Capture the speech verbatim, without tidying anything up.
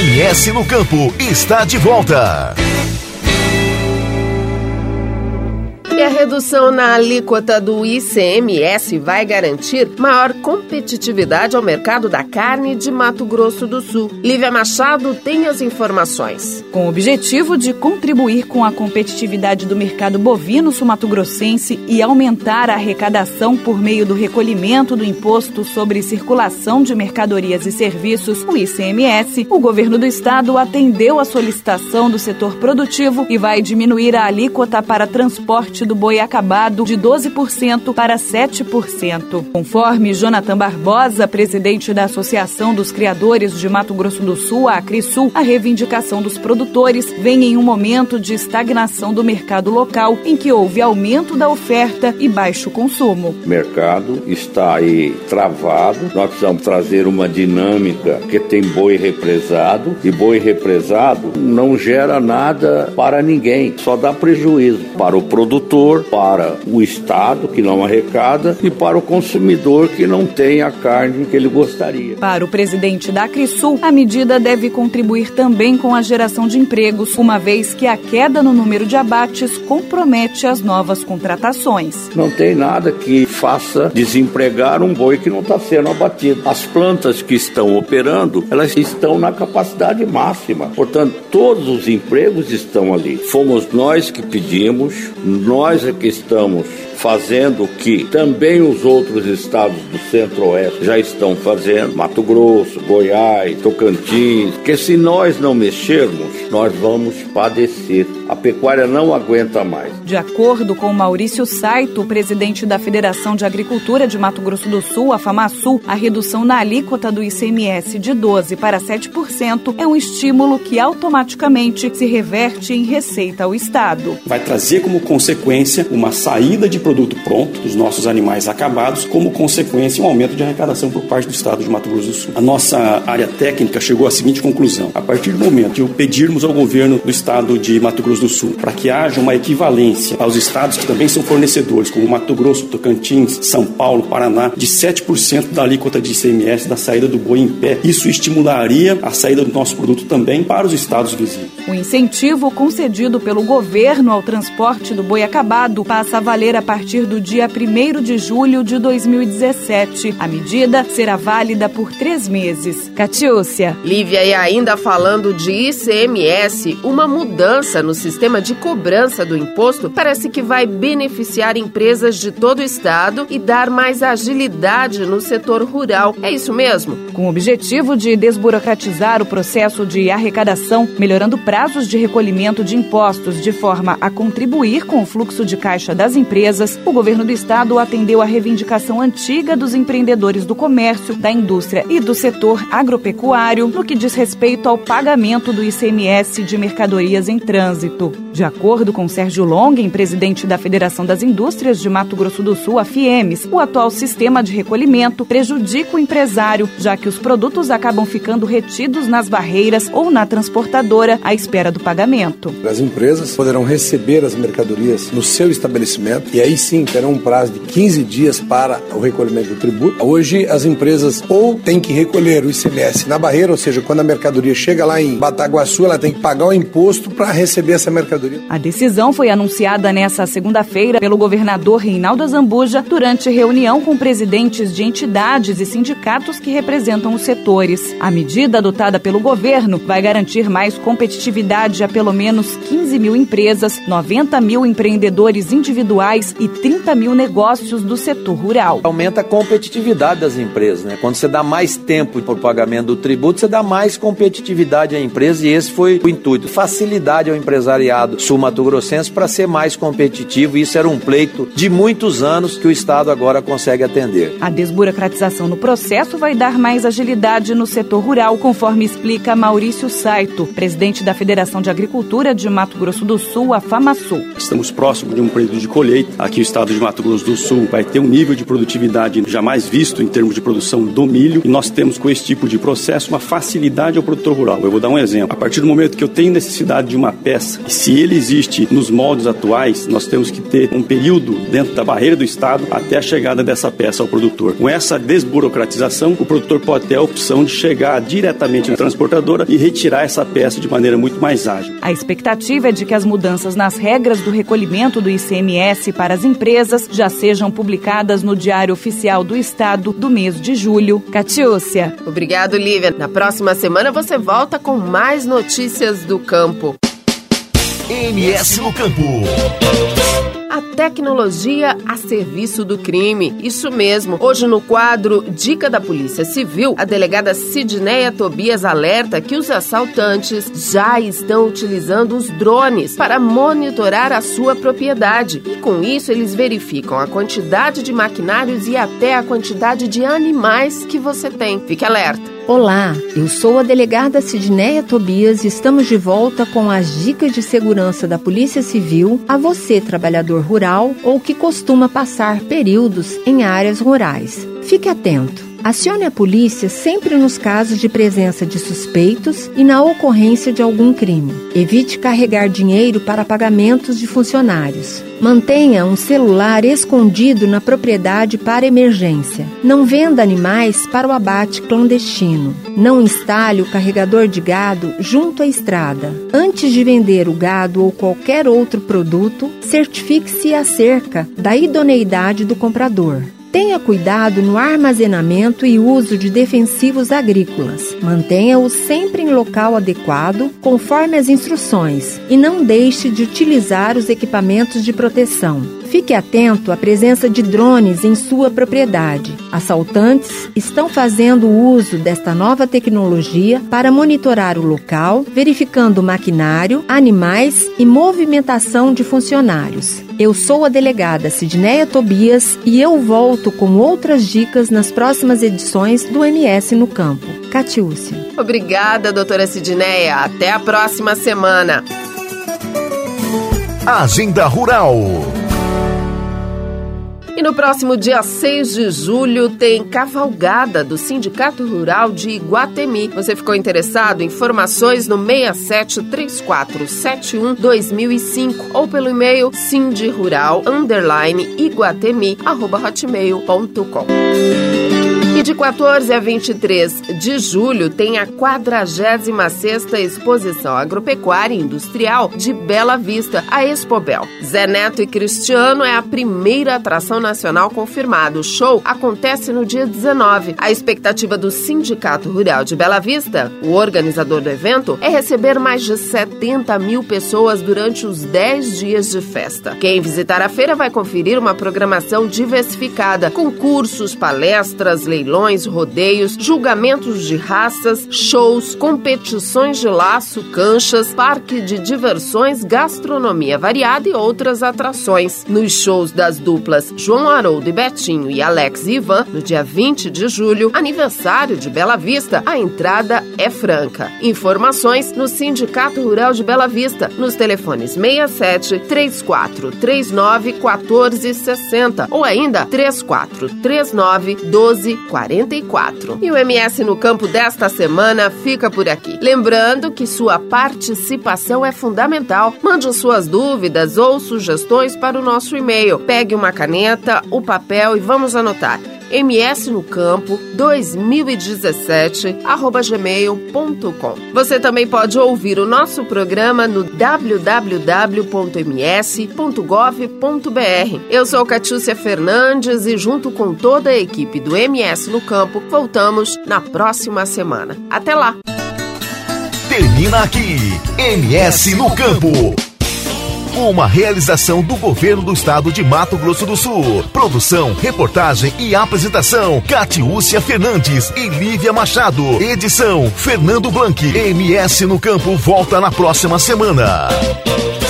M S no Campo está de volta. E a redução na alíquota do I C M S vai garantir maior competitividade ao mercado da carne de Mato Grosso do Sul. Lívia Machado tem as informações. Com o objetivo de contribuir com a competitividade do mercado bovino sul-mato-grossense e aumentar a arrecadação por meio do recolhimento do Imposto sobre Circulação de Mercadorias e Serviços, o I C M S, o governo do estado atendeu a solicitação do setor produtivo e vai diminuir a alíquota para transporte do boi acabado de doze por cento para sete por cento. Conforme Jonathan Barbosa, presidente da Associação dos Criadores de Mato Grosso do Sul, a Acrisul, a reivindicação dos produtores vem em um momento de estagnação do mercado local, em que houve aumento da oferta e baixo consumo. O mercado está aí travado, nós precisamos trazer uma dinâmica, porque tem boi represado, e boi represado não gera nada para ninguém, só dá prejuízo para o produtor, para o Estado, que não arrecada, e para o consumidor, que não tem a carne que ele gostaria. Para o presidente da Acrisul, a medida deve contribuir também com a geração de empregos, uma vez que a queda no número de abates compromete as novas contratações. Não tem nada que faça desempregar um boi que não está sendo abatido. As plantas que estão operando, elas estão na capacidade máxima. Portanto, todos os empregos estão ali. Fomos nós que pedimos, nós é que estamos fazendo o que também os outros estados do Centro-Oeste já estão fazendo, Mato Grosso, Goiás, Tocantins, porque se nós não mexermos, nós vamos padecer. A pecuária não aguenta mais. De acordo com Maurício Saito, presidente da Federação de Agricultura de Mato Grosso do Sul, a FAMASUL, a redução na alíquota do I C M S de doze por cento para sete por cento é um estímulo que automaticamente se reverte em receita ao Estado. Vai trazer como consequência uma saída de produto pronto dos nossos animais acabados, como consequência um aumento de arrecadação por parte do Estado de Mato Grosso do Sul. A nossa área técnica chegou à seguinte conclusão: a partir do momento de pedirmos ao governo do Estado de Mato Grosso do Sul para que haja uma equivalência aos estados que também são fornecedores, como Mato Grosso, Tocantins, São Paulo, Paraná, de sete por cento da alíquota de I C M S da saída do boi em pé, isso estimularia a saída do nosso produto também para os estados vizinhos. O incentivo concedido pelo governo ao transporte do boi acabado passa a valer a partir do dia primeiro de julho de dois mil e dezessete. A medida será válida por três meses. Catiúcia. Lívia, e ainda falando de I C M S, uma mudança no sistema de cobrança do imposto parece que vai beneficiar empresas de todo o estado e dar mais agilidade no setor rural. É isso mesmo? Com o objetivo de desburocratizar o processo de arrecadação, melhorando prazos de recolhimento de impostos de forma a contribuir com o fluxo de caixa das empresas, o governo do estado atendeu a reivindicação antiga dos empreendedores do comércio, da indústria e do setor agropecuário no que diz respeito ao pagamento do I C M S de mercadorias em trânsito. De acordo com Sérgio Longen, presidente da Federação das Indústrias de Mato Grosso do Sul, a FIEMES, o atual sistema de recolhimento prejudica o empresário, já que os produtos acabam ficando retidos nas barreiras ou na transportadora à espera do pagamento. As empresas poderão receber as mercadorias no seu estabelecimento e aí sim terão um prazo de quinze dias para o recolhimento do tributo. Hoje as empresas ou têm que recolher o I C M S na barreira, ou seja, quando a mercadoria chega lá em Bataguaçu, ela tem que pagar o imposto para receber essa mercadoria. A decisão foi anunciada nesta segunda-feira pelo governador Reinaldo Azambuja durante reunião com presidentes de entidades e sindicatos que representam os setores. A medida adotada pelo governo vai garantir mais competitividade a pelo menos quinze mil empresas, noventa mil empreendedores individuais e trinta mil negócios do setor rural. Aumenta a competitividade das empresas, né? Quando você dá mais tempo para o pagamento do tributo, você dá mais competitividade à empresa, e esse foi o intuito. Facilidade ao empresariado sul-mato-grossense para ser mais competitivo, e isso era um pleito de muitos anos que o Estado agora consegue atender. A desburocratização no processo vai dar mais agilidade no setor rural, conforme explica Maurício Saito, presidente da Federação de Agricultura de Mato Grosso do Sul, a FAMASUL. Estamos próximos de um período de colheita. Aqui o estado de Mato Grosso do Sul vai ter um nível de produtividade jamais visto em termos de produção do milho, e nós temos com esse tipo de processo uma facilidade ao produtor rural. Eu vou dar um exemplo. A partir do momento que eu tenho necessidade de uma peça, e se ele existe nos moldes atuais, nós temos que ter um período dentro da barreira do estado até a chegada dessa peça ao produtor. Com essa desburocratização, o produtor pode ter a opção de chegar diretamente na transportadora e retirar essa peça de maneira muito mais ágil. A expectativa é de que as mudanças nas regras do recolhimento do I C M S para as empresas já sejam publicadas no Diário Oficial do Estado do mês de julho. Catiúcia. Obrigado, Lívia. Na próxima semana você volta com mais notícias do campo. M S no Campo. A tecnologia a serviço do crime. Isso mesmo. Hoje no quadro Dica da Polícia Civil, a delegada Sidneia Tobias alerta que os assaltantes já estão utilizando os drones para monitorar a sua propriedade. E com isso eles verificam a quantidade de maquinários e até a quantidade de animais que você tem. Fique alerta. Olá, eu sou a delegada Sidneia Tobias e estamos de volta com as dicas de segurança da Polícia Civil a você, trabalhador rural ou que costuma passar períodos em áreas rurais. Fique atento. Acione a polícia sempre nos casos de presença de suspeitos e na ocorrência de algum crime. Evite carregar dinheiro para pagamentos de funcionários. Mantenha um celular escondido na propriedade para emergência. Não venda animais para o abate clandestino. Não instale o carregador de gado junto à estrada. Antes de vender o gado ou qualquer outro produto, certifique-se acerca da idoneidade do comprador. Tenha cuidado no armazenamento e uso de defensivos agrícolas. Mantenha-os sempre em local adequado, conforme as instruções, e não deixe de utilizar os equipamentos de proteção. Fique atento à presença de drones em sua propriedade. Assaltantes estão fazendo uso desta nova tecnologia para monitorar o local, verificando maquinário, animais e movimentação de funcionários. Eu sou a delegada Sidneia Tobias e eu volto com outras dicas nas próximas edições do M S no Campo. Catiúcia. Obrigada, doutora Sidneia. Até a próxima semana. Agenda Rural. E no próximo dia seis de julho tem cavalgada do Sindicato Rural de Iguatemi. Você ficou interessado? Informações no seis sete três quatro sete um dois mil e cinco ou pelo e-mail sindirural underline iguatemi arroba hotmail ponto com. E de quatorze a vinte e três de julho tem a quadragésima sexta Exposição Agropecuária e Industrial de Bela Vista, a Expobel. Zé Neto e Cristiano é a primeira atração nacional confirmada. O show acontece no dia dezenove. A expectativa do Sindicato Rural de Bela Vista, o organizador do evento, é receber mais de setenta mil pessoas durante os dez dias de festa. Quem visitar a feira vai conferir uma programação diversificada, com cursos, palestras, leilões, rodeios, julgamentos de raças, shows, competições de laço, canchas, parque de diversões, gastronomia variada e outras atrações. Nos shows das duplas João Haroldo e Betinho e Alex e Ivan, no dia vinte de julho, aniversário de Bela Vista, a entrada é franca. Informações no Sindicato Rural de Bela Vista, nos telefones seis sete três quatro três nove um quatro seis zero ou ainda três quatro três nove um dois quarenta e quatro. E o M S no Campo desta semana fica por aqui. Lembrando que sua participação é fundamental. Mande suas dúvidas ou sugestões para o nosso e-mail. Pegue uma caneta, o papel e vamos anotar. M S no Campo dois mil e dezessete arroba gmail ponto com. Você também pode ouvir o nosso programa no w w w ponto m s ponto gov ponto b r. Eu sou Catiúcia Fernandes e junto com toda a equipe do M S no Campo, voltamos na próxima semana. Até lá! Termina aqui, M S no Campo. Uma realização do Governo do Estado de Mato Grosso do Sul. Produção, reportagem e apresentação, Catiúcia Fernandes e Lívia Machado. Edição, Fernando Blanc. M S no Campo volta na próxima semana.